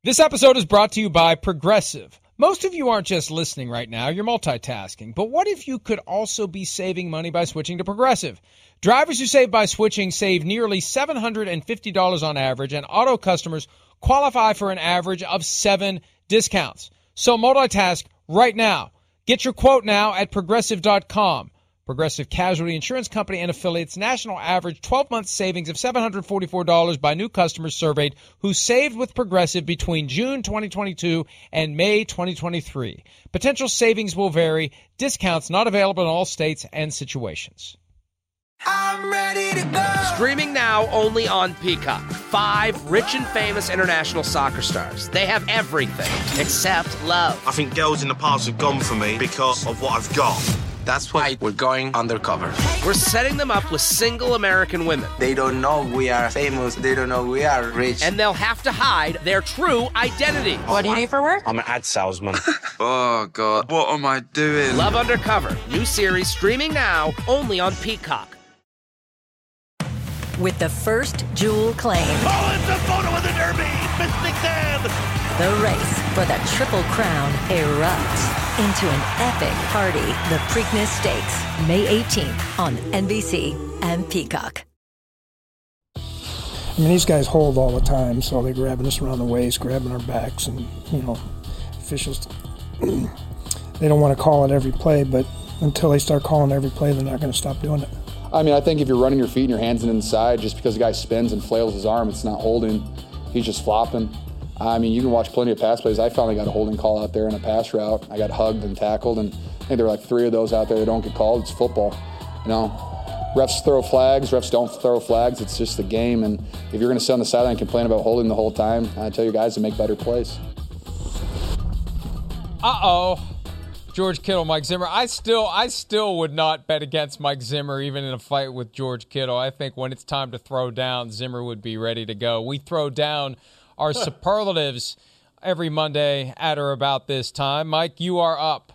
This episode is brought to you by Progressive. Most of you aren't just listening right now, you're multitasking. But what if you could also be saving money by switching to Progressive? Drivers who save by switching save nearly $750 on average, and auto customers qualify for an average of 7 discounts. So multitask right now. Get your quote now at Progressive.com. Progressive Casualty Insurance Company and affiliates. National average 12-month savings of $744 by new customers surveyed who saved with Progressive between June 2022 and May 2023. Potential savings will vary. Discounts not available in all states and situations. I'm ready to go. Streaming now only on Peacock. 5 rich and famous international soccer stars. They have everything except love. I think girls in the past have gone for me because of what I've got. That's why we're going undercover. We're setting them up with single American women. They don't know we are famous. They don't know we are rich. And they'll have to hide their true identity. What do you do for work? I'm an ad salesman. Oh, God. What am I doing? Love Undercover. New series streaming now only on Peacock. With the first Jewel claim. Oh, it's a photo of the Derby! Mystic Sam! The race for the Triple Crown erupts into an epic party. The Preakness Stakes, May 18th on NBC and Peacock. I mean, these guys hold all the time, so they're grabbing us around the waist, grabbing our backs, and, officials, they don't want to call it every play, but until they start calling every play, they're not going to stop doing it. I mean, I think if you're running your feet and your hands inside, just because the guy spins and flails his arm, it's not holding. He's just flopping. I mean, you can watch plenty of pass plays. I finally got a holding call out there in a pass route. I got hugged and tackled, and I think there were like 3 of those out there that don't get called. It's football. Refs throw flags. Refs don't throw flags. It's just the game. And if you're going to sit on the sideline and complain about holding the whole time, I tell you guys to make better plays. George Kittle, Mike Zimmer. I still would not bet against Mike Zimmer even in a fight with George Kittle. I think when it's time to throw down, Zimmer would be ready to go. We throw down our superlatives every Monday at or about this time. Mike, you are up.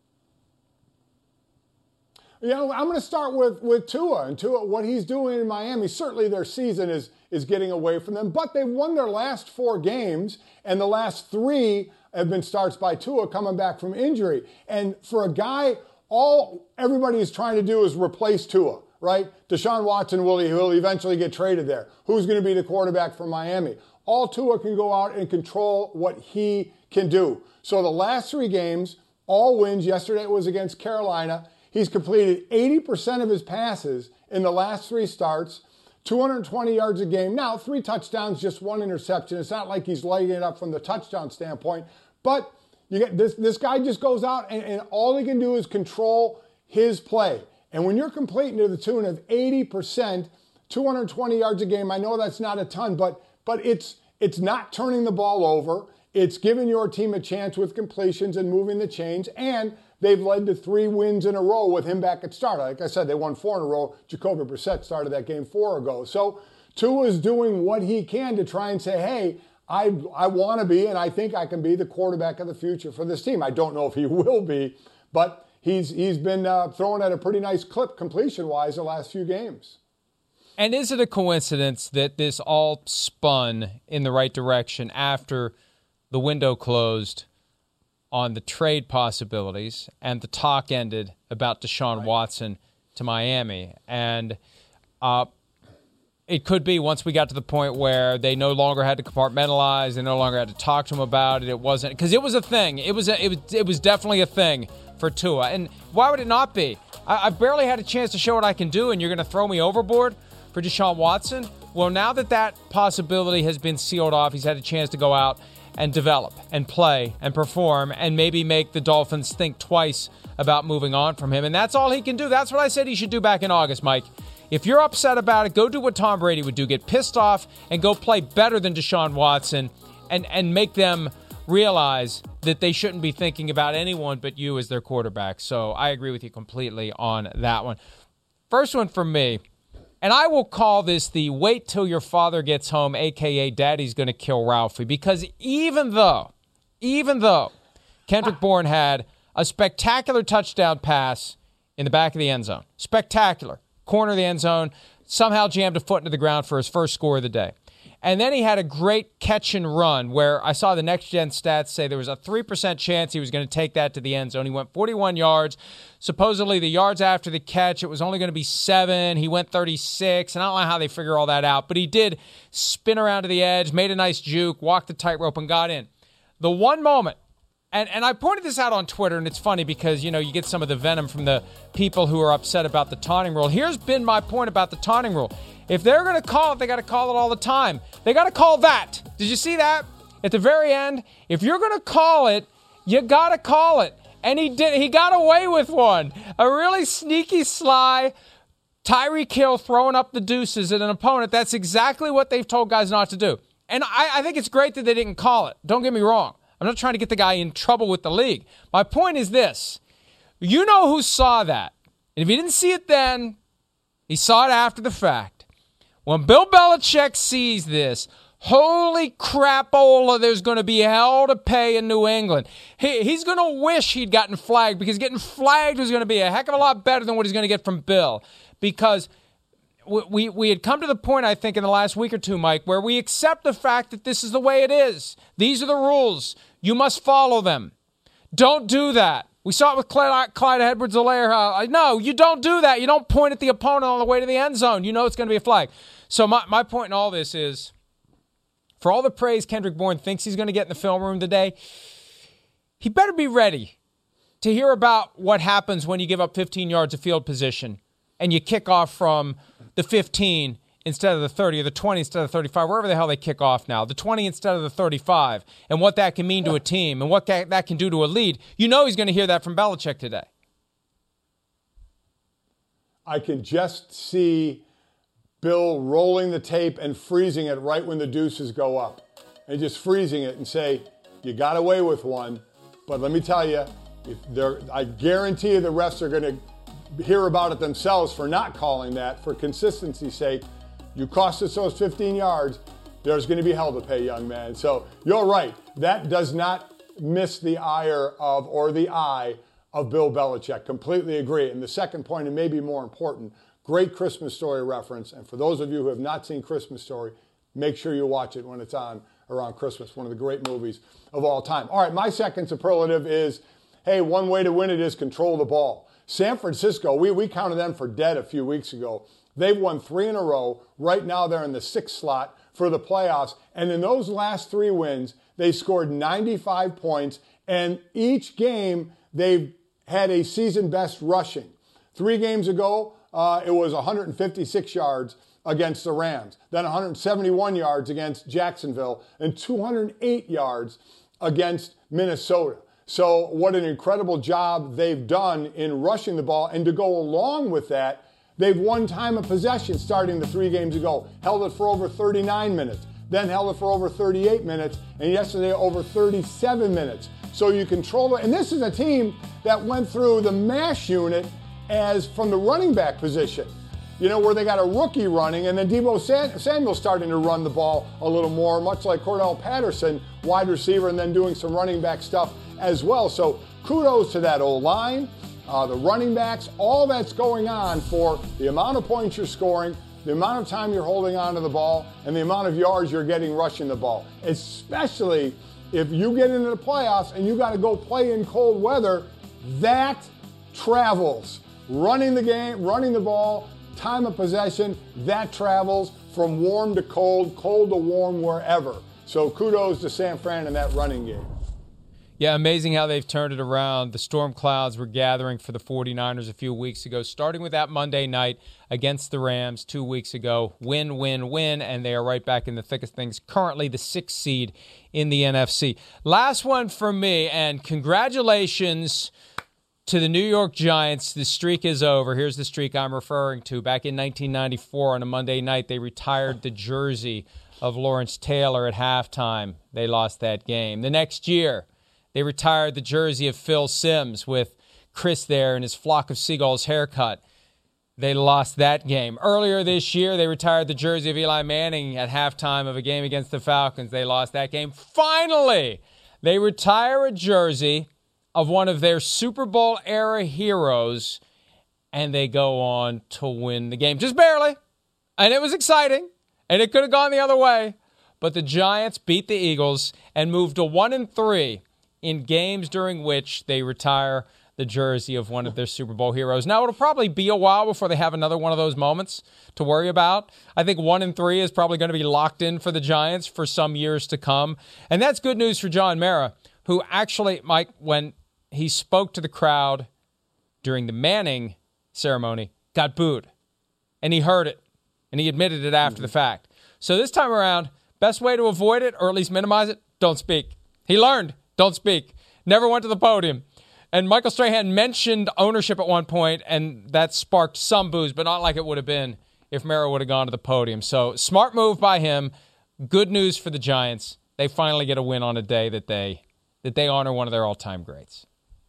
I'm going to start with Tua. And Tua, what he's doing in Miami, certainly their season is getting away from them, but they've won their last 4 games, and the last 3 have been starts by Tua coming back from injury. And for a guy, all everybody is trying to do is replace Tua, right? Deshaun Watson will eventually get traded there. Who's going to be the quarterback for Miami? All Tua can go out and control what he can do. So the last 3 games, all wins. Yesterday it was against Carolina. He's completed 80% of his passes in the last 3 starts, 220 yards a game. Now, 3 touchdowns, just 1 interception. It's not like he's lighting it up from the touchdown standpoint. But you get this guy just goes out and all he can do is control his play. And when you're completing to the tune of 80%, 220 yards a game, I know that's not a ton, but it's not turning the ball over. It's giving your team a chance with completions and moving the chains. And they've led to 3 wins in a row with him back at start. Like I said, they won 4 in a row. Jacoby Brissett started that game 4 ago. So Tua is doing what he can to try and say, hey, I want to be, and I think I can be the quarterback of the future for this team. I don't know if he will be, but he's been throwing at a pretty nice clip completion-wise the last few games. And is it a coincidence that this all spun in the right direction after the window closed on the trade possibilities and the talk ended about Deshaun Watson to Miami? And it could be once we got to the point where they no longer had to compartmentalize, they no longer had to talk to him about it. It wasn't because it was a thing. It was definitely a thing for Tua. And why would it not be? I've barely had a chance to show what I can do, and you're going to throw me overboard for Deshaun Watson? Well, now that possibility has been sealed off, he's had a chance to go out and develop and play and perform and maybe make the Dolphins think twice about moving on from him. And that's all he can do. That's what I said he should do back in August, Mike. If you're upset about it, go do what Tom Brady would do. Get pissed off and go play better than Deshaun Watson and make them realize that they shouldn't be thinking about anyone but you as their quarterback. So I agree with you completely on that one. First one for me, and I will call this the wait till your father gets home, a.k.a. Daddy's going to kill Ralphie, because even though Kendrick Bourne had a spectacular touchdown pass in the back of the end zone, spectacular, corner of the end zone, somehow jammed a foot into the ground for his first score of the day. And then he had a great catch and run where I saw the Next Gen stats say there was a 3% chance he was going to take that to the end zone. He went 41 yards. Supposedly the yards after the catch, it was only going to be 7. He went 36, and I don't know how they figure all that out. But he did spin around to the edge, made a nice juke, walked the tightrope, and got in. The one moment, and I pointed this out on Twitter, and it's funny because, you get some of the venom from the people who are upset about the taunting rule. Here's been my point about the taunting rule. If they're going to call it, they got to call it all the time. They got to call that. Did you see that? At the very end, if you're going to call it, you got to call it. And he did. He got away with one. A really sneaky, sly Tyreek Hill throwing up the deuces at an opponent. That's exactly what they've told guys not to do. And I think it's great that they didn't call it. Don't get me wrong. I'm not trying to get the guy in trouble with the league. My point is this. You know who saw that. And if he didn't see it then, he saw it after the fact. When Bill Belichick sees this, holy crapola, there's going to be hell to pay in New England. He's going to wish he'd gotten flagged because getting flagged was going to be a heck of a lot better than what he's going to get from Bill. Because we had come to the point, I think, in the last week or two, Mike, where we accept the fact that this is the way it is. These are the rules. You must follow them. Don't do that. We saw it with Clyde Edwards-Helaire. No, you don't do that. You don't point at the opponent on the way to the end zone. You know it's going to be a flag. So my point in all this is, for all the praise Kendrick Bourne thinks he's going to get in the film room today, he better be ready to hear about what happens when you give up 15 yards of field position and you kick off from the 15 instead of the 30 or the 20 instead of the 35, wherever the hell they kick off now, the 20 instead of the 35, and what that can mean to a team and what that can do to a lead. You know he's going to hear that from Belichick today. I can just see Bill rolling the tape and freezing it right when the deuces go up. And just freezing it and say, you got away with one, but let me tell you, I guarantee you the refs are going to hear about it themselves for not calling that. For consistency's sake, you cost us those 15 yards, there's going to be hell to pay, young man. So you're right. That does not miss the ire of, or the eye of Bill Belichick. Completely agree. And the second point, and maybe more important, great Christmas Story reference. And for those of you who have not seen Christmas Story, make sure you watch it when it's on around Christmas. One of the great movies of all time. All right, my second superlative is, hey, one way to win it is control the ball. San Francisco, we counted them for dead a few weeks ago. They've won 3 in a row. Right now they're in the 6th slot for the playoffs. And in those last 3 wins, they scored 95 points. And each game, they've had a season best rushing. 3 games ago, it was 156 yards against the Rams. Then 171 yards against Jacksonville. And 208 yards against Minnesota. So what an incredible job they've done in rushing the ball. And to go along with that, they've won time of possession starting the 3 games ago. Held it for over 39 minutes. Then held it for over 38 minutes. And yesterday over 37 minutes. So you control it. And this is a team that went through the MASH unit as from the running back position. You know, where they got a rookie running, and then Deebo Samuel starting to run the ball a little more, much like Cordell Patterson, wide receiver, and then doing some running back stuff as well. So kudos to that old line, the running backs, all that's going on for the amount of points you're scoring, the amount of time you're holding onto the ball, and the amount of yards you're getting rushing the ball. Especially if you get into the playoffs and you got to go play in cold weather, that travels. Running the game, running the ball, time of possession, that travels from warm to cold, cold to warm, wherever. So kudos to San Fran in that running game. Yeah, amazing how they've turned it around. The storm clouds were gathering for the 49ers a few weeks ago, starting with that Monday night against the Rams 2 weeks ago. Win, win, win, and they are right back in the thick of things. Currently the 6th seed in the NFC. Last one for me, and congratulations to the New York Giants. The streak is over. Here's the streak I'm referring to. Back in 1994 on a Monday night, they retired the jersey of Lawrence Taylor at halftime. They lost that game. The next year, they retired the jersey of Phil Simms with Chris there and his flock of seagulls haircut. They lost that game. Earlier this year, they retired the jersey of Eli Manning at halftime of a game against the Falcons. They lost that game. Finally, they retire a jersey of one of their Super Bowl era heroes, and they go on to win the game. Just barely. And it was exciting, and it could have gone the other way. but the Giants beat the Eagles and moved to 1-3 in games during which they retire the jersey of one of their Super Bowl heroes. Now, it'll probably be a while before they have another one of those moments to worry about. I think 1-3 is probably going to be locked in for the Giants for some years to come. And that's good news for John Mara, who actually, Mike, when he spoke to the crowd during the Manning ceremony, got booed. And he heard it. And he admitted it after the fact. So this time around, best way to avoid it, or at least minimize it, don't speak. He learned, don't speak. Never went to the podium. And Michael Strahan mentioned ownership at one point, and that sparked some boos, but not like it would have been if Mara would have gone to the podium. So smart move by him. Good news for the Giants. They finally get a win on a day that they honor one of their all-time greats.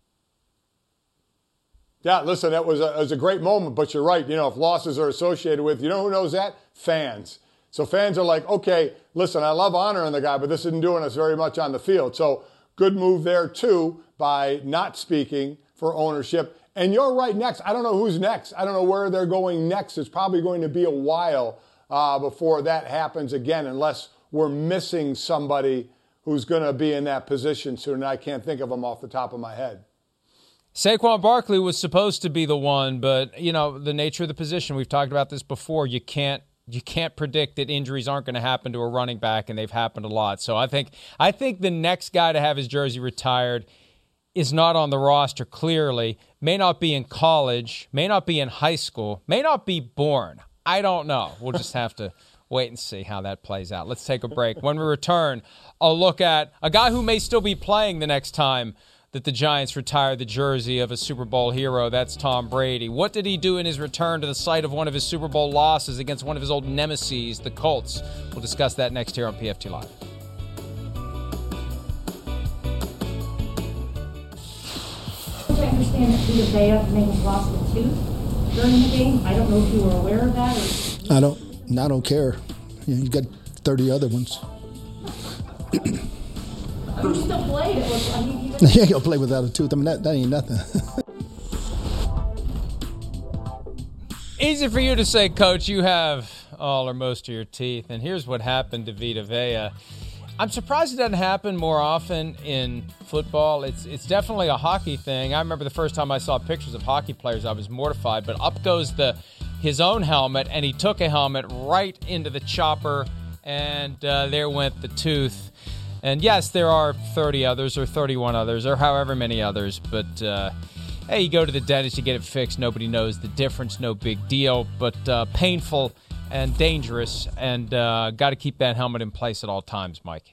Yeah, listen, that was a great moment, but you're right. You know, if losses are associated with, you know who knows that? Fans. So fans are like, okay, listen, I love honoring the guy, but this isn't doing us very much on the field. So good move there, too, by not speaking for ownership. And you're right next. I don't know who's next. I don't know where they're going next. It's probably going to be a while before that happens again, unless we're missing somebody who's going to be in that position soon. And I can't think of them off the top of my head. Saquon Barkley was supposed to be the one, but, you know, the nature of the position, we've talked about this before, you can't predict that injuries aren't going to happen to a running back, and they've happened a lot. So I think the next guy to have his jersey retired is not on the roster clearly, may not be in college, may not be in high school, may not be born. I don't know. We'll just have to wait and see how that plays out. Let's take a break. When we return, I'll look at a guy who may still be playing the next time that the Giants retire the jersey of a Super Bowl hero. That's Tom Brady. What did he do in his return to the site of one of his Super Bowl losses against one of his old nemesis, the Colts? We'll discuss that next here on PFT Live. I understand that Vita Vea may have lost a tooth during the game. I don't know if you were aware of that. Or... I don't care. You got 30 other ones. You still played it. Yeah, you'll play without a tooth. I mean, that ain't nothing. Easy for you to say, Coach, you have all or most of your teeth. And here's what happened to Vita Vea. I'm surprised it doesn't happen more often in football. It's definitely a hockey thing. I remember the first time I saw pictures of hockey players, I was mortified. But up goes his own helmet, and he took a helmet right into the chopper, and there went the tooth. And yes, there are 30 others or 31 others or however many others. But, hey, you go to the dentist, you get it fixed. Nobody knows the difference. No big deal. But painful and dangerous. And got to keep that helmet in place at all times, Mike.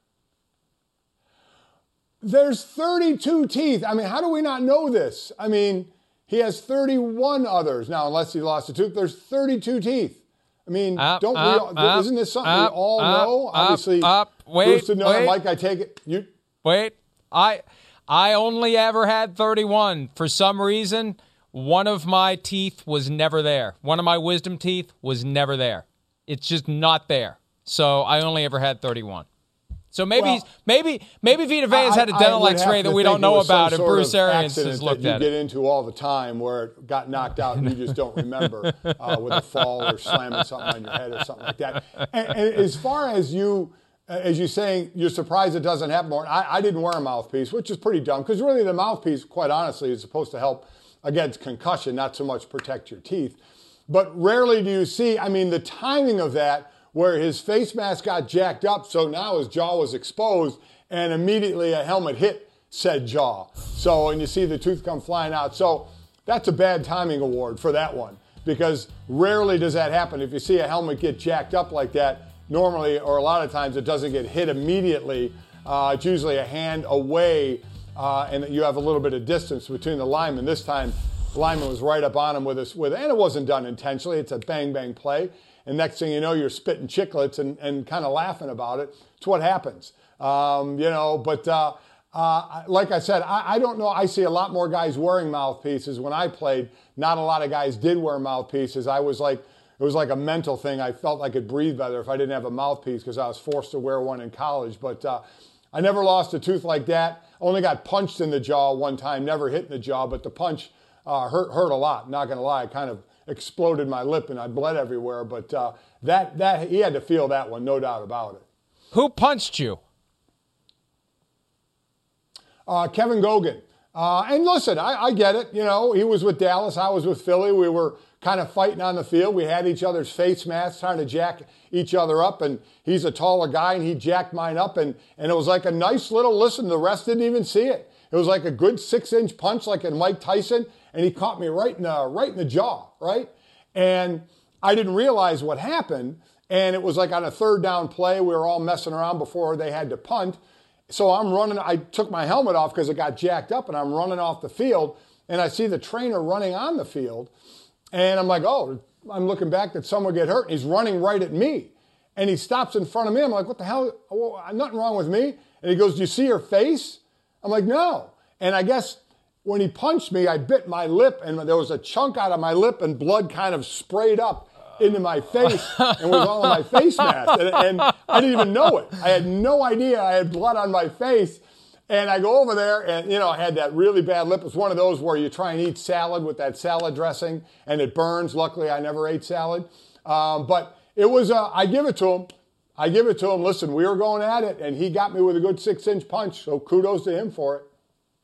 There's 32 teeth. I mean, how do we not know this? I mean, he has 31 others. Now, unless he lost a tooth, there's 32 teeth. I mean, isn't this something we all know? Obviously, Bruce didn't know that. Mike, I take it. Wait. I only ever had 31. For some reason, one of my teeth was never there. One of my wisdom teeth was never there. It's just not there. So I only ever had 31. So maybe Vita Vea's had a dental X-ray that we don't know about, and Bruce Arians has looked at it. You get into all the time where it got knocked out and you just don't remember with a fall or slamming something on your head or something like that. And as far as you saying you're surprised it doesn't happen more, I didn't wear a mouthpiece, which is pretty dumb because really the mouthpiece, quite honestly, is supposed to help against concussion, not so much protect your teeth. But rarely do you see, I mean, the timing of that, where his face mask got jacked up, so now his jaw was exposed, and immediately a helmet hit said jaw. So, and you see the tooth come flying out. So that's a bad timing award for that one, because rarely does that happen. If you see a helmet get jacked up like that, normally, or a lot of times, it doesn't get hit immediately. It's usually a hand away, and you have a little bit of distance between the linemen. This time, the lineman was right up on him and it wasn't done intentionally. It's a bang-bang play. And next thing you know, you're spitting chiclets and kind of laughing about it. It's what happens. Like I said, I don't know. I see a lot more guys wearing mouthpieces. When I played, not a lot of guys did wear mouthpieces. It was like a mental thing. I felt I could breathe better if I didn't have a mouthpiece because I was forced to wear one in college. But I never lost a tooth like that. Only got punched in the jaw one time, never hit in the jaw, but the punch hurt a lot. Not going to lie, it kind of exploded my lip and I bled everywhere. But that he had to feel that one, no doubt about it. Who punched you? Kevin Gogan. And listen, I get it. You know, he was with Dallas. I was with Philly. We were kind of fighting on the field. We had each other's face masks trying to jack each other up. And he's a taller guy, and he jacked mine up. And it was like a nice little listen. The rest didn't even see it. It was like a good 6-inch punch like in Mike Tyson. And he caught me right in the jaw, right? And I didn't realize what happened. And it was like on a third down play. We were all messing around before they had to punt. So I'm running. I took my helmet off because it got jacked up, and I'm running off the field. And I see the trainer running on the field. And I'm like, oh, I'm looking back that someone get hurt. And he's running right at me. And he stops in front of me. I'm like, what the hell? Oh, nothing wrong with me. And he goes, do you see her face? I'm like, no. And I guess when he punched me, I bit my lip, and there was a chunk out of my lip, and blood kind of sprayed up into my face and was all in my face mask. And I didn't even know it. I had no idea I had blood on my face. And I go over there, and, you know, I had that really bad lip. It's one of those where you try and eat salad with that salad dressing, and it burns. Luckily, I never ate salad. But it was, I give it to him. I give it to him. Listen, we were going at it, and he got me with a good 6-inch punch, so kudos to him for it.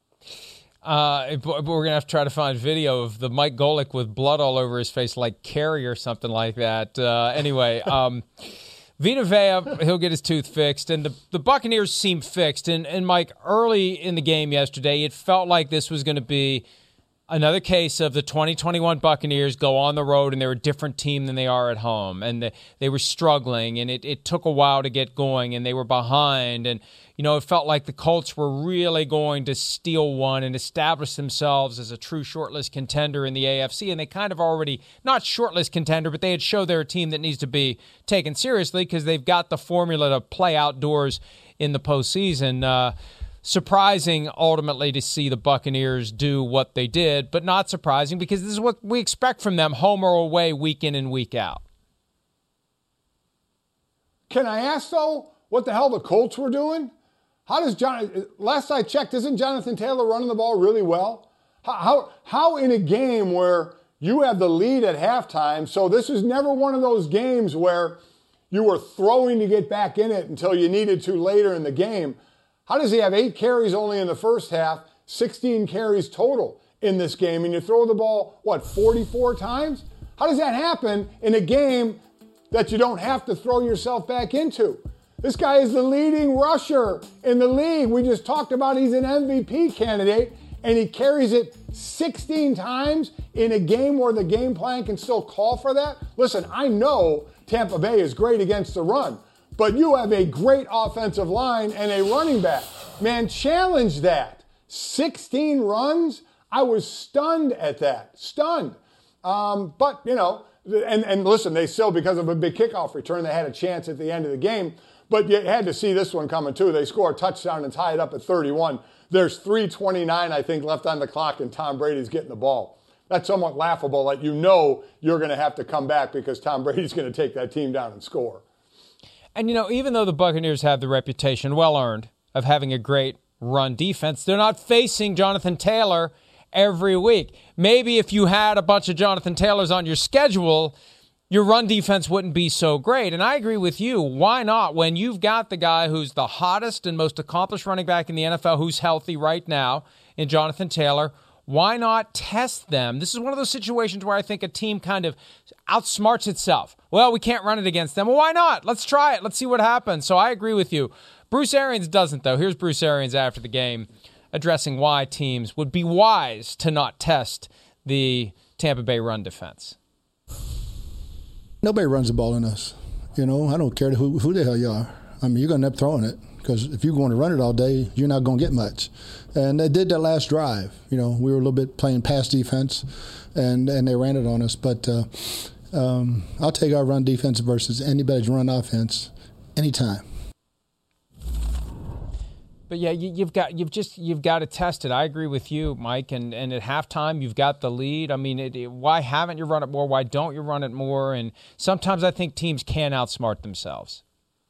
We're going to have to try to find video of the Mike Golick with blood all over his face like Carrie or something like that. Anyway, Vita Vea, he'll get his tooth fixed, and the Buccaneers seem fixed. And Mike, early in the game yesterday, it felt like this was going to be another case of the 2021 Buccaneers go on the road, and they're a different team than they are at home. And they were struggling, and it took a while to get going, and they were behind. And, you know, it felt like the Colts were really going to steal one and establish themselves as a true shortlist contender in the AFC. And they kind of already, not shortlist contender, but they had showed they're a team that needs to be taken seriously because they've got the formula to play outdoors in the postseason. Surprising, ultimately, to see the Buccaneers do what they did, but not surprising because this is what we expect from them, home or away, week in and week out. Can I ask, though, what the hell the Colts were doing? How does last I checked, isn't Jonathan Taylor running the ball really well? How in a game where you have the lead at halftime, so this is never one of those games where you were throwing to get back in it until you needed to later in the game. How does he have 8 carries only in the first half, 16 carries total in this game, and you throw the ball, 44 times? How does that happen in a game that you don't have to throw yourself back into? This guy is the leading rusher in the league. We just talked about he's an MVP candidate, and he carries it 16 times in a game where the game plan can still call for that. Listen, I know Tampa Bay is great against the run, but you have a great offensive line and a running back. Man, challenge that. 16 runs? I was stunned at that. Stunned. But, you know, and listen, they still, because of a big kickoff return, they had a chance at the end of the game. But you had to see this one coming, too. They score a touchdown and tie it up at 31. There's 3:29, I think, left on the clock, and Tom Brady's getting the ball. That's somewhat laughable. Like, you know you're going to have to come back because Tom Brady's going to take that team down and score. And, you know, even though the Buccaneers have the reputation, well-earned, of having a great run defense, they're not facing Jonathan Taylor every week. Maybe if you had a bunch of Jonathan Taylors on your schedule, your run defense wouldn't be so great. And I agree with you. Why not? When you've got the guy who's the hottest and most accomplished running back in the NFL who's healthy right now in Jonathan Taylor, why not test them? This is one of those situations where I think a team kind of outsmarts itself. Well, we can't run it against them. Well, why not? Let's try it. Let's see what happens. So I agree with you. Bruce Arians doesn't, though. Here's Bruce Arians after the game addressing why teams would be wise to not test the Tampa Bay run defense. Nobody runs the ball in us. You know, I don't care who the hell you are. I mean, you're going to end up throwing it because if you're going to run it all day, you're not going to get much. And they did that last drive. You know, we were a little bit playing pass defense, and they ran it on us. But I'll take our run defense versus anybody's run offense anytime. But yeah, you've got to test it. I agree with you, Mike. And at halftime, you've got the lead. I mean, why haven't you run it more? Why don't you run it more? And sometimes I think teams can outsmart themselves.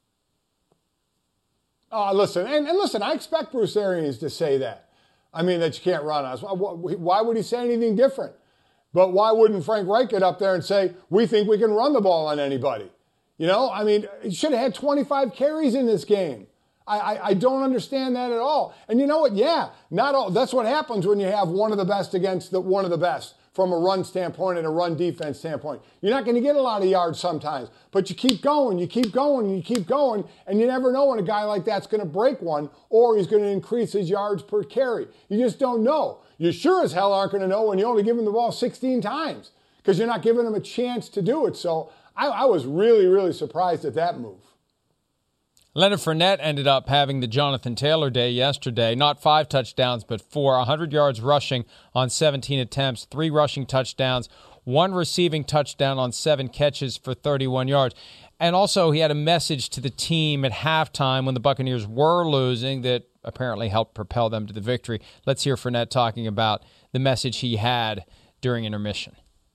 Listen, and listen, I expect Bruce Arians to say that. I mean, that you can't run us. Why would he say anything different? But why wouldn't Frank Reich get up there and say, we think we can run the ball on anybody? You know, I mean, he should have had 25 carries in this game. I don't understand that at all. And you know what? Yeah, not all. That's what happens when you have one of the best against one of the best from a run standpoint and a run defense standpoint. You're not going to get a lot of yards sometimes, but you keep going, and you never know when a guy like that's going to break one or he's going to increase his yards per carry. You just don't know. You sure as hell aren't going to know when you only give him the ball 16 times because you're not giving him a chance to do it. So I was really, really surprised at that move. Leonard Fournette ended up having the Jonathan Taylor day yesterday. Not 5 touchdowns, but 4. 100 yards rushing on 17 attempts, 3 rushing touchdowns, 1 receiving touchdown on 7 catches for 31 yards. And also he had a message to the team at halftime when the Buccaneers were losing that apparently helped propel them to the victory. Let's hear Fournette talking about the message he had during intermission.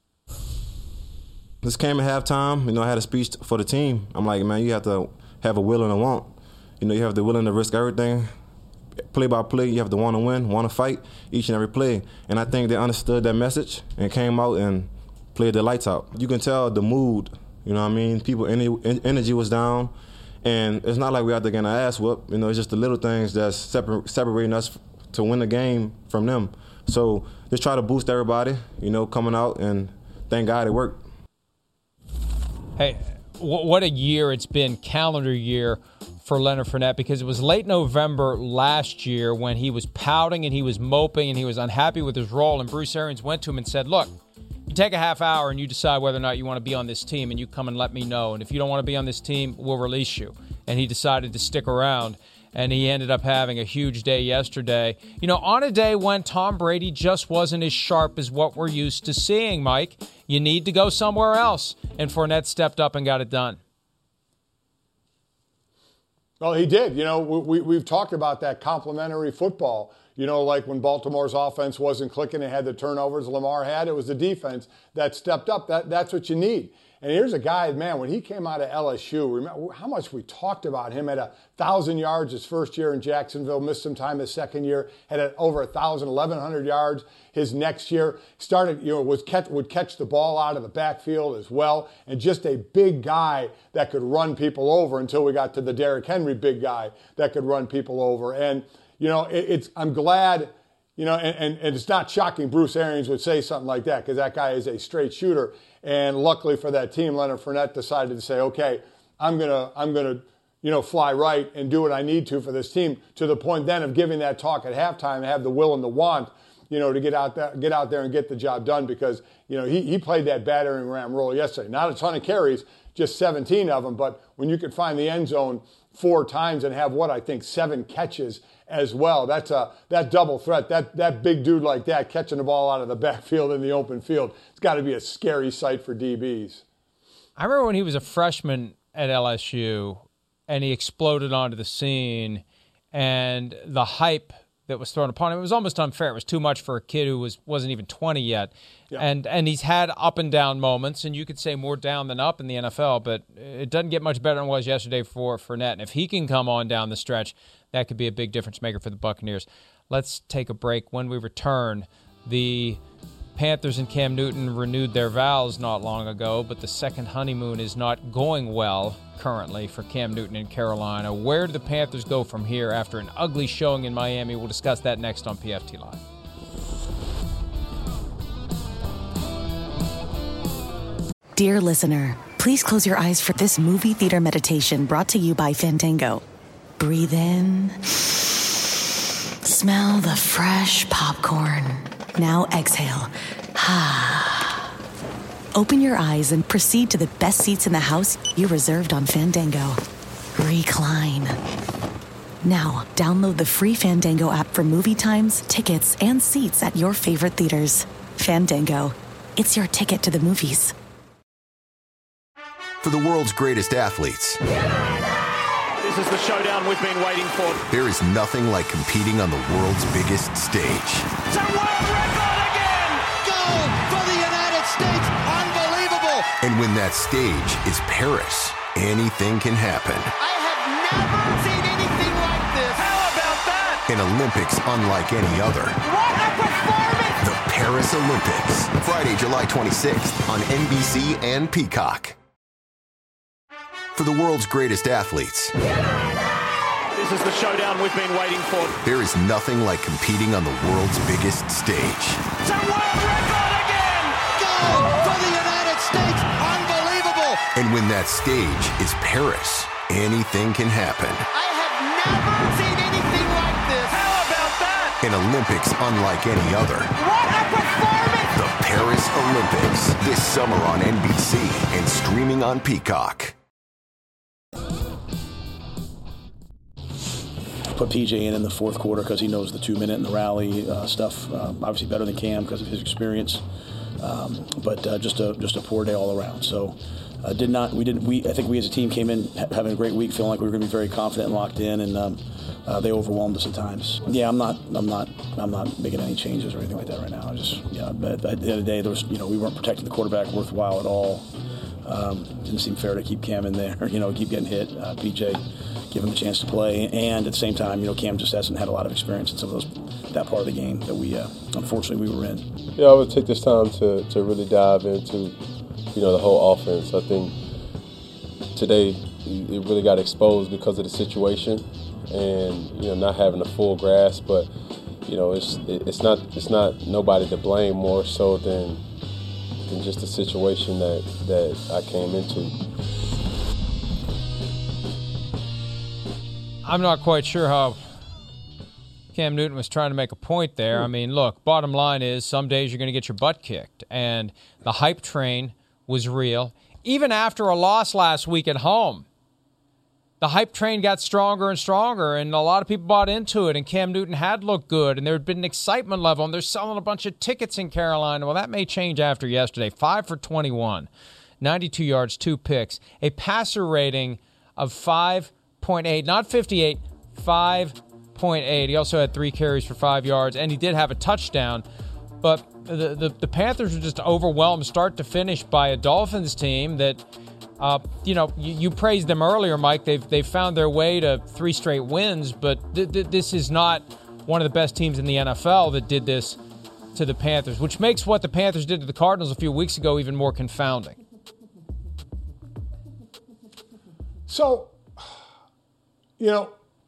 This came at halftime. You know, I had a speech for the team. I'm like, man, you have to have a will and a want. You know, you have the willing to risk everything. Play by play, you have to want to win, want to fight each and every play. And I think they understood that message and came out and played their lights out. You can tell the mood, you know what I mean? People, energy was down. And it's not like we out there getting our ass whooped. You know, it's just the little things that's separating us to win the game from them. So just try to boost everybody, you know, coming out, and thank God it worked. Hey, what a year it's been, calendar year, for Leonard Fournette, because it was late November last year when he was pouting and he was moping and he was unhappy with his role, and Bruce Arians went to him and said, look, you take a half hour and you decide whether or not you want to be on this team, and you come and let me know, and if you don't want to be on this team, we'll release you. And he decided to stick around, and he ended up having a huge day yesterday. You know, on a day when Tom Brady just wasn't as sharp as what we're used to seeing, Mike, you need to go somewhere else. And Fournette stepped up and got it done. Well, he did. You know, we've talked about that complementary football. You know, like when Baltimore's offense wasn't clicking and had the turnovers Lamar had, it was the defense that stepped up. That's what you need. And here's a guy, man, when he came out of LSU, remember how much we talked about him. Had 1,000 yards his first year in Jacksonville, missed some time his second year, had over 1,100 yards his next year. Started, you know, would catch the ball out of the backfield as well, and just a big guy that could run people over until we got to the Derrick Henry big guy that could run people over. And, you know, I'm glad. You know, and it's not shocking Bruce Arians would say something like that, because that guy is a straight shooter. And luckily for that team, Leonard Fournette decided to say, okay, I'm gonna, you know, fly right and do what I need to for this team, to the point then of giving that talk at halftime and have the will and the want, you know, to get out there and get the job done, because, you know, he played that battering ram role yesterday. Not a ton of carries, just 17 of them, but when you could find the end zone 4 times and have, what I think, 7 catches as well. That's that double threat, that big dude like that catching the ball out of the backfield in the open field. It's got to be a scary sight for DBs. I remember when he was a freshman at LSU and he exploded onto the scene, and the hype that was thrown upon him, it was almost unfair. It was too much for a kid who wasn't even 20 yet. Yeah. And he's had up and down moments, and you could say more down than up in the NFL, but it doesn't get much better than it was yesterday for Fournette. And if he can come on down the stretch, that could be a big difference maker for the Buccaneers. Let's take a break. When we return, the Panthers and Cam Newton renewed their vows not long ago, but the second honeymoon is not going well currently for Cam Newton in Carolina. Where do the Panthers go from here after an ugly showing in Miami? We'll discuss that next on PFT Live. Dear listener, please close your eyes for this movie theater meditation brought to you by Fandango. Breathe in. Smell the fresh popcorn. Now exhale. Open your eyes and proceed to the best seats in the house you reserved on Fandango. Recline. Now, download the free Fandango app for movie times, tickets, and seats at your favorite theaters. Fandango. It's your ticket to the movies. For the world's greatest athletes, this is the showdown we've been waiting for. There is nothing like competing on the world's biggest stage. It's a world record again! Gold for the United States! Unbelievable! And when that stage is Paris, anything can happen. I have never seen anything like this! How about that? An Olympics unlike any other. What a performance! The Paris Olympics. Friday, July 26th on NBC and Peacock. For the world's greatest athletes, This is the showdown we've been waiting for. there is nothing like competing on the world's biggest stage. It's a world record again! Gold for the United States! Unbelievable! And when that stage is Paris, anything can happen. I have never seen anything like this. How about that? An Olympics unlike any other. What a performance! The Paris Olympics, this summer on NBC and streaming on Peacock. Put PJ in the fourth quarter because he knows the 2-minute and the rally stuff. Obviously better than Cam because of his experience, but just a poor day all around. So I think we as a team came in having a great week, feeling like we were going to be very confident and locked in, and they overwhelmed us at times. Yeah, I'm not making any changes or anything like that right now. But at the end of the day, there was, we weren't protecting the quarterback worthwhile at all. Didn't seem fair to keep Cam in there, keep getting hit. PJ, give him a chance to play, and at the same time, Cam just hasn't had a lot of experience in some of that part of the game that we, unfortunately, we were in. Yeah, I would take this time to really dive into, the whole offense. I think today it really got exposed because of the situation, and not having a full grasp. But it's not nobody to blame more so than just the situation that I came into. I'm not quite sure how Cam Newton was trying to make a point there. I mean, look, bottom line is some days you're going to get your butt kicked, and the hype train was real. Even after a loss last week at home, the hype train got stronger and stronger, and a lot of people bought into it, and Cam Newton had looked good, and there had been an excitement level, and they're selling a bunch of tickets in Carolina. Well, that may change after yesterday. 5 for 21, 92 yards, 2 picks, a passer rating of 5.8, not 58, 5.8. He also had 3 carries for 5 yards, and he did have a touchdown. But the Panthers were just overwhelmed start to finish by a Dolphins team that, you praised them earlier, Mike. They've found their way to 3 straight wins, but this is not one of the best teams in the NFL that did this to the Panthers, which makes what the Panthers did to the Cardinals a few weeks ago even more confounding. So, now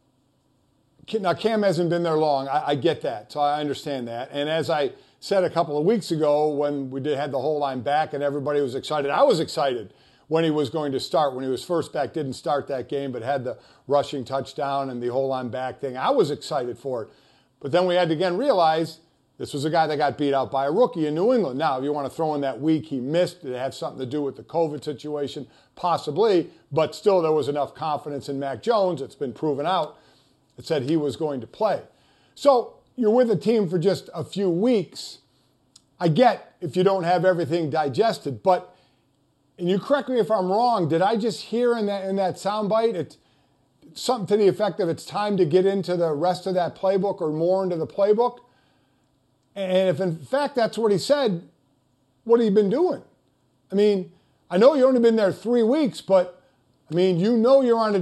Cam hasn't been there long. I get that, so I understand that. And as I said a couple of weeks ago when we had the whole line back and everybody was excited, I was excited when he was going to start. When he was first back, didn't start that game, but had the rushing touchdown and the whole line back thing. I was excited for it. But then we had to again realize this was a guy that got beat out by a rookie in New England. Now, if you want to throw in that week he missed, did it have something to do with the COVID situation? Possibly, but still there was enough confidence in Mac Jones, it's been proven out, that said he was going to play. So you're with a team for just a few weeks. I get if you don't have everything digested, but, and you correct me if I'm wrong, did I just hear in that soundbite, it's something to the effect of it's time to get into the rest of that playbook or more into the playbook? And if in fact that's what he said, what have you been doing? I mean, I know you've only been there 3 weeks, but I mean, you're on a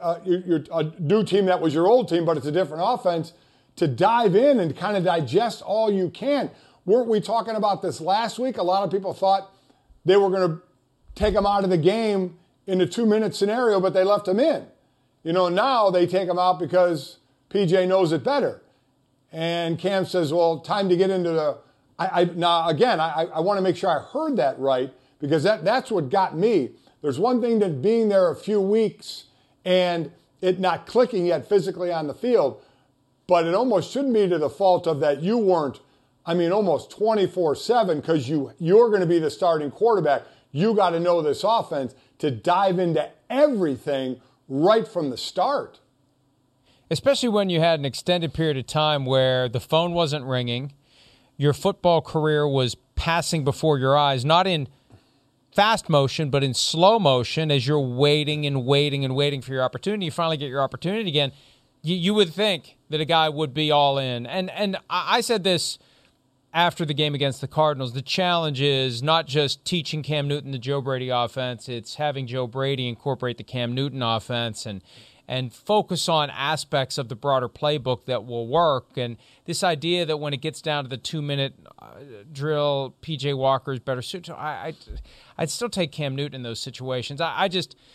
new team that was your old team, but it's a different offense. To dive in and kind of digest all you can. Weren't we talking about this last week? A lot of people thought they were going to take him out of the game in a 2-minute scenario, but they left him in. Now they take him out because PJ knows it better. And Cam says, well, time to get into the... I want to make sure I heard that right, because that's what got me. There's one thing that being there a few weeks and it not clicking yet physically on the field, but it almost shouldn't be to the fault of that you weren't, almost 24/7, because you're going to be the starting quarterback. You got to know this offense to dive into everything right from the start. Especially when you had an extended period of time where the phone wasn't ringing, your football career was passing before your eyes, not in fast motion, but in slow motion as you're waiting and waiting and waiting for your opportunity. You finally get your opportunity again. You would think that a guy would be all in. And I said this after the game against the Cardinals. The challenge is not just teaching Cam Newton the Joe Brady offense. It's having Joe Brady incorporate the Cam Newton offense and focus on aspects of the broader playbook that will work. And this idea that when it gets down to the 2-minute drill, P.J. Walker is better suited. I'd still take Cam Newton in those situations.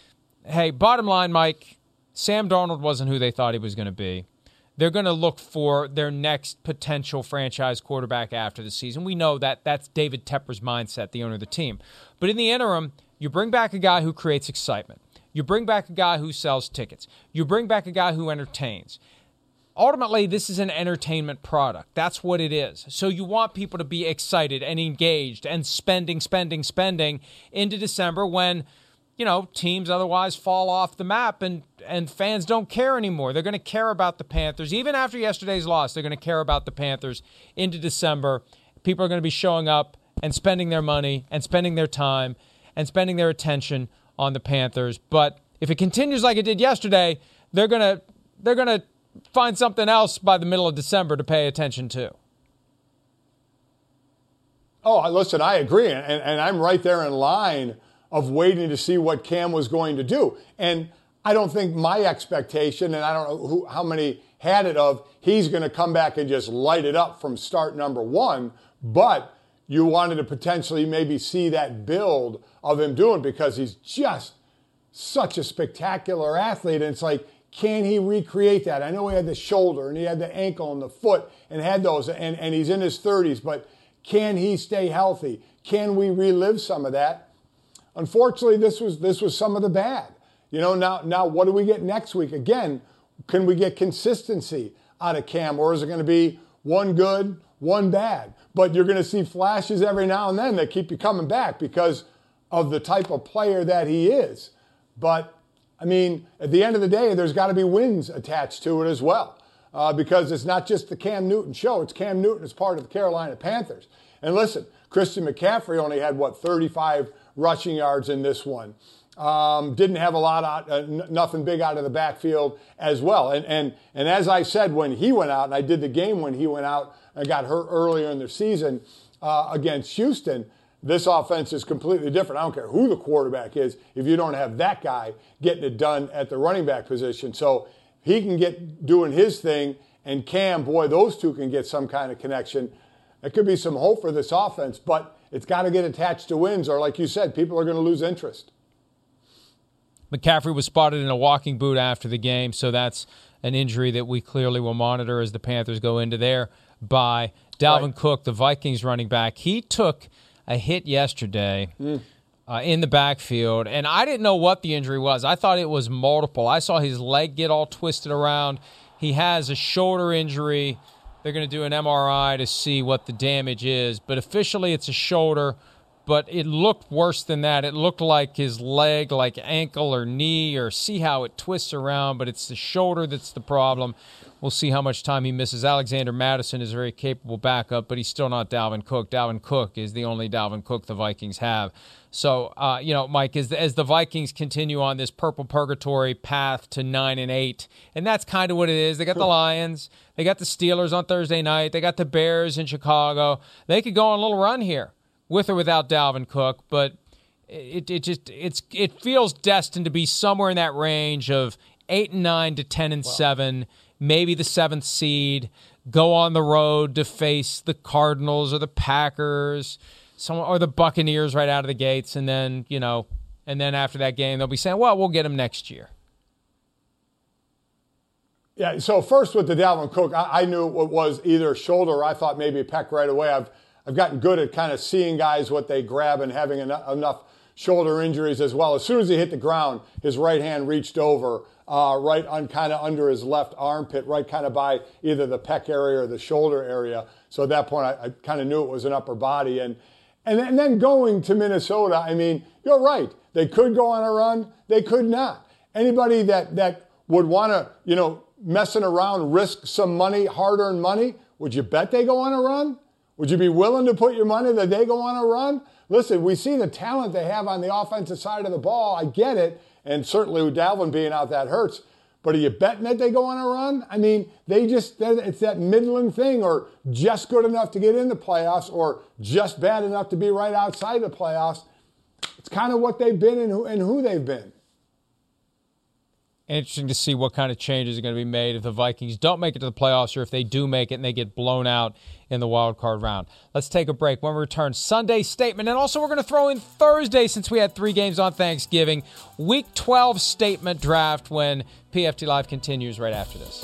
hey, bottom line, Mike, Sam Darnold wasn't who they thought he was going to be. They're going to look for their next potential franchise quarterback after the season. We know that that's David Tepper's mindset, the owner of the team. But in the interim, you bring back a guy who creates excitement. You bring back a guy who sells tickets. You bring back a guy who entertains. Ultimately, this is an entertainment product. That's what it is. So you want people to be excited and engaged and spending into December when, teams otherwise fall off the map and fans don't care anymore. They're going to care about the Panthers. Even after yesterday's loss, they're going to care about the Panthers into December. People are going to be showing up and spending their money and spending their time and spending their attention on the Panthers. But if it continues like it did yesterday, they're going to find something else by the middle of December to pay attention to. Oh, listen, I agree. And I'm right there in line of waiting to see what Cam was going to do. And I don't think my expectation, and I don't know how many had it of, he's going to come back and just light it up from start number one. But you wanted to potentially maybe see that build of him doing, because he's just such a spectacular athlete. And it's like, can he recreate that? I know he had the shoulder and he had the ankle and the foot and had those, and he's in his 30s, but can he stay healthy? Can we relive some of that? Unfortunately, this was some of the bad. Now what do we get next week? Again, can we get consistency out of Cam, or is it going to be one good, one bad? But you're going to see flashes every now and then that keep you coming back because of the type of player that he is. But I mean, at the end of the day, there's got to be wins attached to it as well, because it's not just the Cam Newton show. It's Cam Newton as part of the Carolina Panthers. And listen, Christian McCaffrey only had, 35 rushing yards in this one. Didn't have a lot nothing big out of the backfield as well. And as I said when he went out, and I did the game when he went out and got hurt earlier in the season against Houston, this offense is completely different. I don't care who the quarterback is if you don't have that guy getting it done at the running back position. So he can get doing his thing, and Cam, boy, those two can get some kind of connection. There could be some hope for this offense, but it's got to get attached to wins, or like you said, people are going to lose interest. McCaffrey was spotted in a walking boot after the game, so that's an injury that we clearly will monitor as the Panthers go into their bye. Dalvin Cook, the Vikings running back, he took a hit yesterday in the backfield, and I didn't know what the injury was. I thought it was multiple. I saw his leg get all twisted around. He has a shoulder injury. They're going to do an MRI to see what the damage is, but officially it's a shoulder, but it looked worse than that. It looked like his leg, like ankle or knee, or see how it twists around, but it's the shoulder that's the problem. We'll see how much time he misses. Alexander Mattison is a very capable backup, but he's still not Dalvin Cook. Dalvin Cook is the only Dalvin Cook the Vikings have. So, Mike, as the Vikings continue on this purple purgatory path to 9-8, and that's kind of what it is. They got the Lions. They got the Steelers on Thursday night. They got the Bears in Chicago. They could go on a little run here with or without Dalvin Cook, but it feels destined to be somewhere in that range of 8-9 to 10-7. Maybe the 7th seed, go on the road to face the Cardinals or the Packers, or the Buccaneers right out of the gates, and then after that game they'll be saying, well, we'll get them next year. Yeah, so first with the Dalvin Cook, I knew it was either shoulder or I thought maybe a pec right away. I've gotten good at kind of seeing guys what they grab and having enough shoulder injuries as well. As soon as he hit the ground, his right hand reached over right on kind of under his left armpit, right kind of by either the pec area or the shoulder area. So at that point, I kind of knew it was an upper body. And then going to Minnesota, I mean, you're right. They could go on a run. They could not. Anybody that would want to, messing around, risk some money, hard-earned money, would you bet they go on a run? Would you be willing to put your money that they go on a run? Listen, we see the talent they have on the offensive side of the ball. I get it. And certainly with Dalvin being out, that hurts. But are you betting that they go on a run? I mean, it's that middling thing, or just good enough to get in the playoffs, or just bad enough to be right outside the playoffs. It's kind of what they've been and who they've been. Interesting to see what kind of changes are going to be made if the Vikings don't make it to the playoffs or if they do make it and they get blown out in the wild card round. Let's take a break. When we return, Sunday statement. And also we're going to throw in Thursday since we had 3 games on Thanksgiving. Week 12 statement draft when PFT Live continues right after this.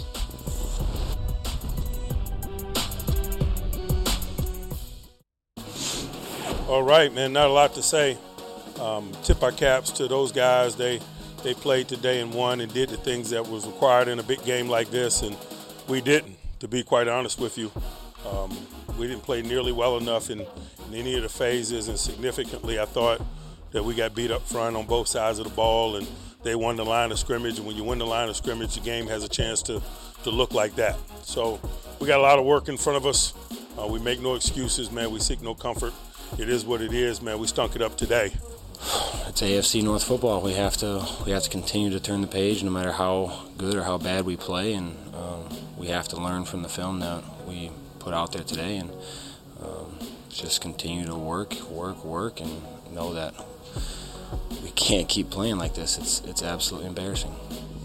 All right, man, not a lot to say. Tip our caps to those guys. They played today and won and did the things that was required in a big game like this, and we didn't, to be quite honest with you. We didn't play nearly well enough in any of the phases, and significantly I thought that we got beat up front on both sides of the ball, and they won the line of scrimmage, and when you win the line of scrimmage, the game has a chance to look like that. So we got a lot of work in front of us. We make no excuses, man. We seek no comfort. It is what it is, man. We stunk it up today. It's AFC North football. We have to continue to turn the page no matter how good or how bad we play, and we have to learn from the film that we put out there today, and just continue to work, and know that we can't keep playing like this. It's absolutely embarrassing.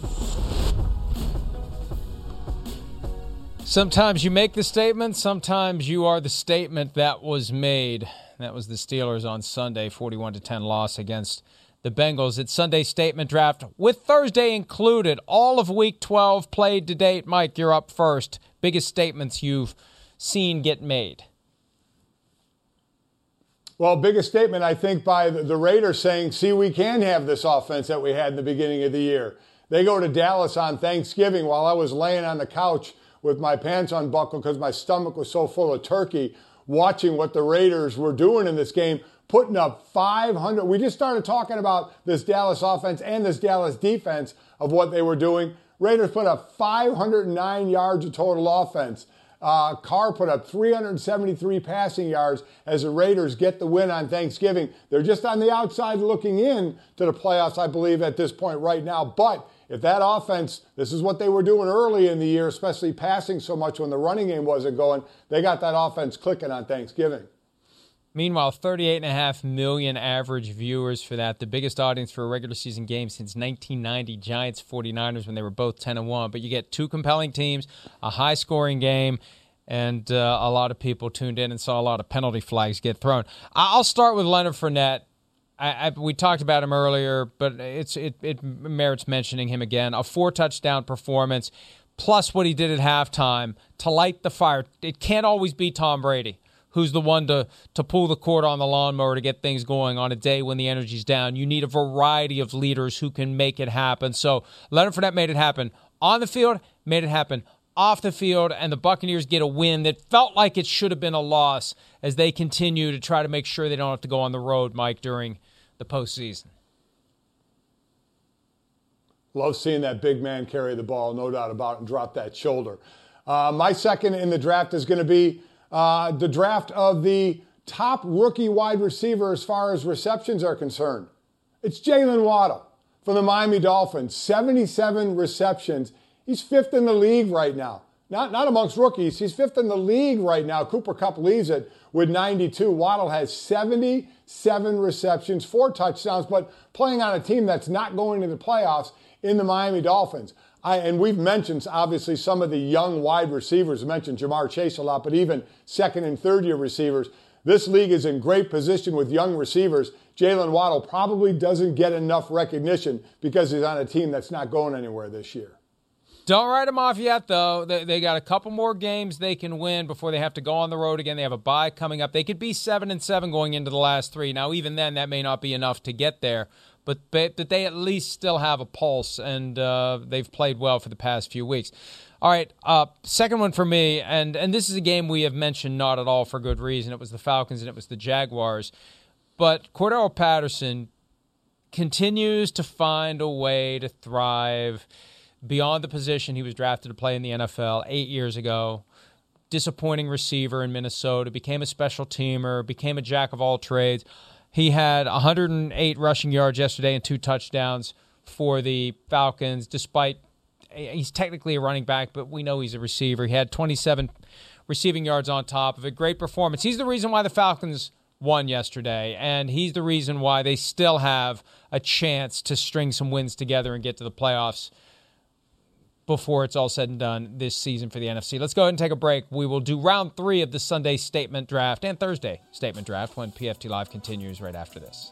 Sometimes you make the statement, sometimes you are the statement that was made. That was the Steelers on Sunday, 41-10 loss against the Bengals. It's Sunday statement draft with Thursday included. All of Week 12 played to date. Mike, you're up first. Biggest statements you've seen get made. Well, biggest statement, I think, by the Raiders saying, see, we can have this offense that we had in the beginning of the year. They go to Dallas on Thanksgiving while I was laying on the couch with my pants unbuckled because my stomach was so full of turkey, watching what the Raiders were doing in this game, putting up 500. We just started talking about this Dallas offense and this Dallas defense of what they were doing. Raiders put up 509 yards of total offense. Carr put up 373 passing yards as the Raiders get the win on Thanksgiving. They're just on the outside looking in to the playoffs, I believe, at this point right now. But if that offense, this is what they were doing early in the year, especially passing so much when the running game wasn't going, they got that offense clicking on Thanksgiving. Meanwhile, 38.5 million average viewers for that, the biggest audience for a regular season game since 1990, Giants 49ers when they were both 10-1. But you get 2 compelling teams, a high-scoring game, and a lot of people tuned in and saw a lot of penalty flags get thrown. I'll start with Leonard Fournette. We talked about him earlier, but it merits mentioning him again. A 4-touchdown performance, plus what he did at halftime to light the fire. It can't always be Tom Brady, who's the one to pull the cord on the lawnmower to get things going on a day when the energy's down. You need a variety of leaders who can make it happen. So Leonard Fournette made it happen on the field, made it happen off the field, and the Buccaneers get a win that felt like it should have been a loss as they continue to try to make sure they don't have to go on the road, Mike, during the postseason. Love seeing that big man carry the ball, no doubt about it, and drop that shoulder. My second in the draft is going to be the draft of the top rookie wide receiver as far as receptions are concerned. It's Jaylen Waddle from the Miami Dolphins, 77 receptions. He's 5th in the league right now. Not amongst rookies. He's 5th in the league right now. Cooper Kupp leads it with 92. Waddle has 77 receptions, 4 touchdowns, but playing on a team that's not going to the playoffs in the Miami Dolphins. And we've mentioned, obviously, some of the young wide receivers. We mentioned Jamar Chase a lot, but even second and third year receivers. This league is in great position with young receivers. Jaylen Waddle probably doesn't get enough recognition because he's on a team that's not going anywhere this year. Don't write them off yet, though. They got a couple more games they can win before they have to go on the road again. They have a bye coming up. They could be 7-7 going into the last 3. Now, even then, that may not be enough to get there. But they at least still have a pulse, and they've played well for the past few weeks. All right, second one for me, and this is a game we have mentioned not at all for good reason. It was the Falcons and it was the Jaguars. But Cordero Patterson continues to find a way to thrive beyond the position he was drafted to play in the NFL 8 years ago. Disappointing receiver in Minnesota, became a special teamer, became a jack of all trades. He had 108 rushing yards yesterday and 2 touchdowns for the Falcons, despite he's technically a running back, but we know he's a receiver. He had 27 receiving yards on top of it. Great performance. He's the reason why the Falcons won yesterday, and he's the reason why they still have a chance to string some wins together and get to the playoffs before it's all said and done this season for the NFC. Let's go ahead and take a break. We will do round 3 of the Sunday statement draft and Thursday statement draft when PFT Live continues right after this.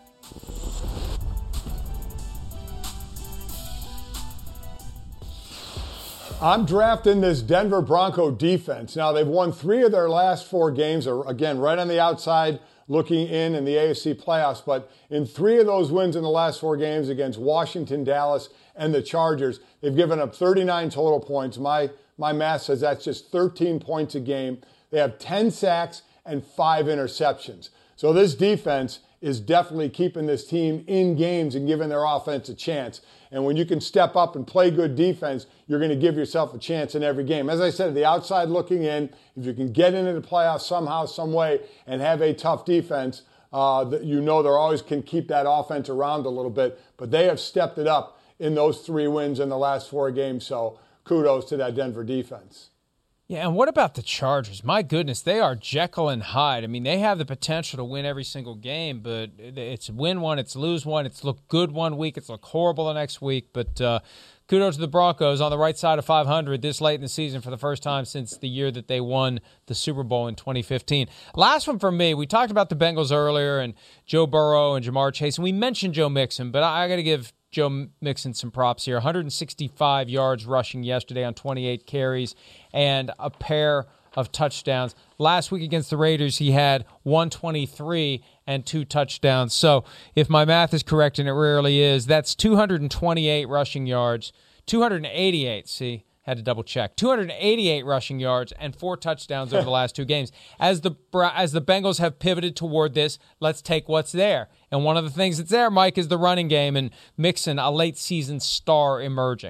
I'm drafting this Denver Bronco defense. Now, they've won 3 of their last 4 games, or again, right on the outside looking in the AFC playoffs. But in 3 of those wins in the last 4 games against Washington, Dallas, and the Chargers, they've given up 39 total points. My math says that's just 13 points a game. They have 10 sacks and 5 interceptions. So this defense is definitely keeping this team in games and giving their offense a chance. And when you can step up and play good defense, you're going to give yourself a chance in every game. As I said, the outside looking in, if you can get into the playoffs somehow, some way, and have a tough defense, you know they always can keep that offense around a little bit. But they have stepped it up in those 3 wins in the last 4 games. So kudos to that Denver defense. Yeah, and what about the Chargers? My goodness, they are Jekyll and Hyde. I mean, they have the potential to win every single game, but it's win one, it's lose one, it's look good one week, it's look horrible the next week. But kudos to the Broncos on the right side of 500 this late in the season for the first time since the year that they won the Super Bowl in 2015. Last one for me, we talked about the Bengals earlier and Joe Burrow and Jamar Chase, and we mentioned Joe Mixon, but I got to give Joe Mixon some props here. 165 yards rushing yesterday on 28 carries and a pair of touchdowns. Last week against the Raiders, he had 123 and 2 touchdowns. So if my math is correct, and it rarely is, that's 228 rushing yards, 288, had to double check, 288 rushing yards and 4 touchdowns over the last 2 games. As the Bengals have pivoted toward this, let's take what's there. And one of the things that's there, Mike, is the running game, and Mixon, a late season star emerging.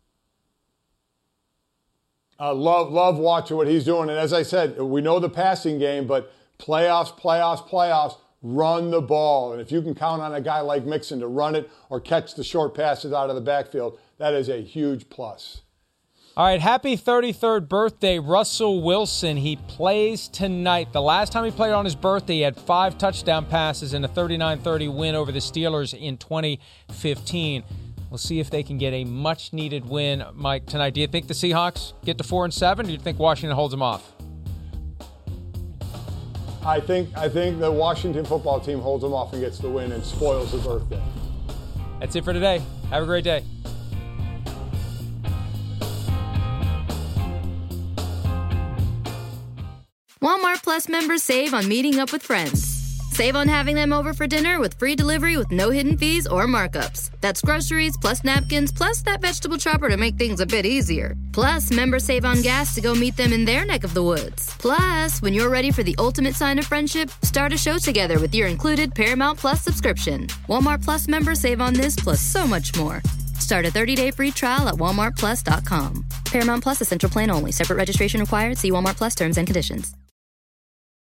Love watching what he's doing. And as I said, we know the passing game, but playoffs, run the ball. And if you can count on a guy like Mixon to run it or catch the short passes out of the backfield, that is a huge plus. All right, happy 33rd birthday, Russell Wilson. He plays tonight. The last time he played on his birthday, he had 5 touchdown passes in a 39-30 win over the Steelers in 2015. We'll see if they can get a much-needed win, Mike, tonight. Do you think the Seahawks get to 4-7, or do you think Washington holds them off? I think the Washington football team holds them off and gets the win and spoils the birthday. That's it for today. Have a great day. Walmart Plus members save on meeting up with friends. Save on having them over for dinner with free delivery with no hidden fees or markups. That's groceries, plus napkins, plus that vegetable chopper to make things a bit easier. Plus, members save on gas to go meet them in their neck of the woods. Plus, when you're ready for the ultimate sign of friendship, start a show together with your included Paramount Plus subscription. Walmart Plus members save on this plus so much more. Start a 30-day free trial at walmartplus.com. Paramount Plus Essential Plan only. Separate registration required. See Walmart Plus terms and conditions.